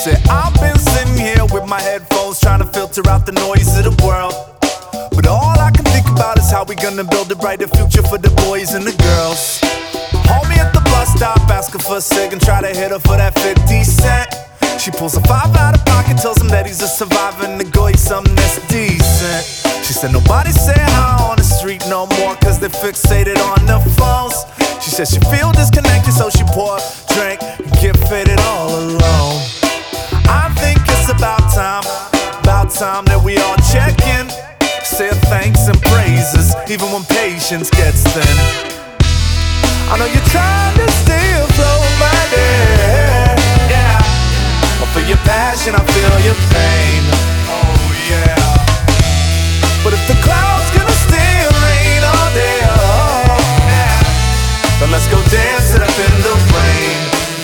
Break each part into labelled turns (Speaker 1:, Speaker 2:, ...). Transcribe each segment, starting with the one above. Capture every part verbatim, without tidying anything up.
Speaker 1: said, I've been sitting here with my headphones trying to filter out the noise of the world, but all I can think about is how we gonna build a brighter future for the boys and the girls. Hold me at the bus stop, ask her for a cig and try to hit her for that fifty cent. She pulls a five out of pocket, tells him that he's a survivor and the girl eats something that's decent. She said nobody say hi on the street no more, cause they're fixated on the phones. She said she feel disconnected, so she pour a drink and get faded all alone. I think it's about time, about time that we all check in, say thanks and praises, even when patience gets thin. I know you're trying to stay afloat, my dear, yeah, but for your passion I feel your pain, oh yeah. But if the clouds gonna still rain all day, oh yeah, then let's go dance it up in the rain.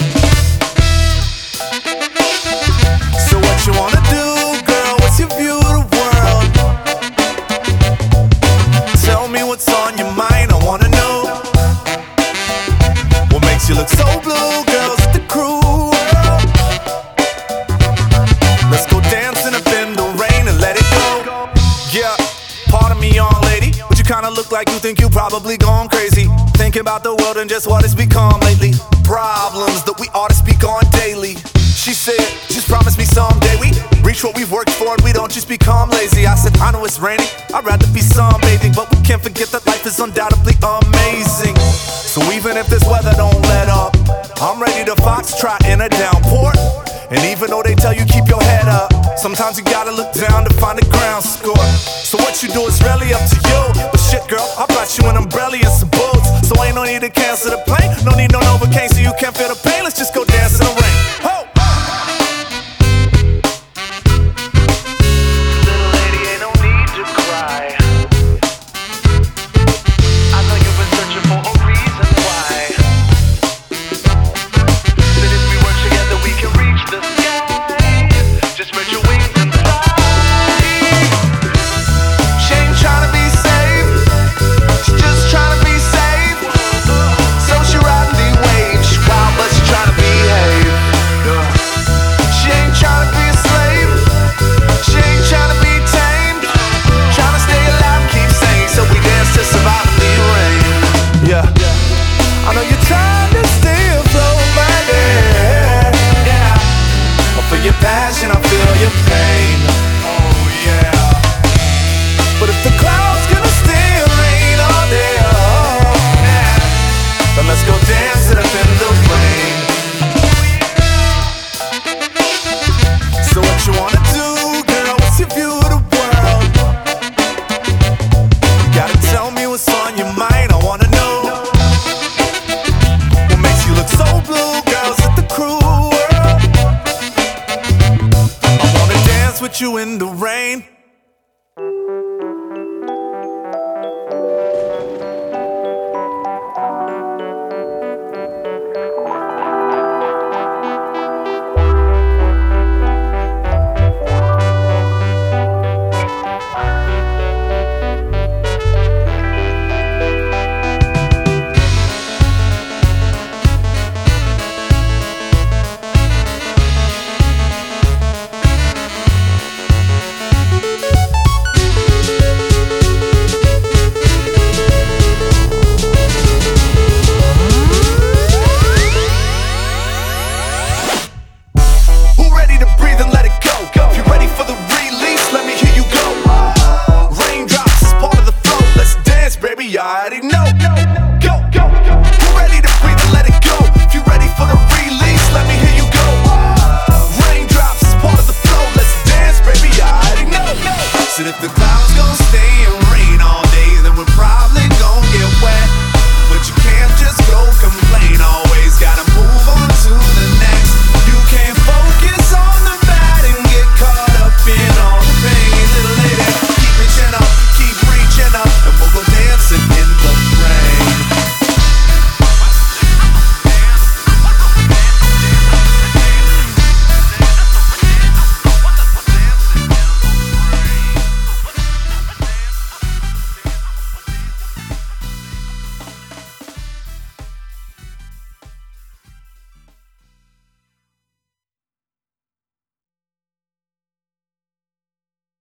Speaker 1: So what you wanna do, girl? What's your view of the world? Tell me what's on your mind, I wanna know. What makes you look so blue, girls with the crew? Let's go dancing up in the rain and let it go. Yeah, pardon me, young lady, but you kinda look like you think you probably gone crazy, thinking about the world and just what it's become lately. Problems that we ought to speak on daily. She said, just promise me someday we reach what we've worked for and we don't just become lazy. I said, I know it's raining, I'd rather be sunbathing, but we can't forget that life is undoubtedly amazing. So even if this weather don't let up, I'm ready to foxtrot in a downpour. And even though they tell you keep your head up, sometimes you gotta look down to find the ground score. So what you do is really up to you. But shit, girl, I brought you an umbrella and some boots, so ain't no need to cancel the plane, no need no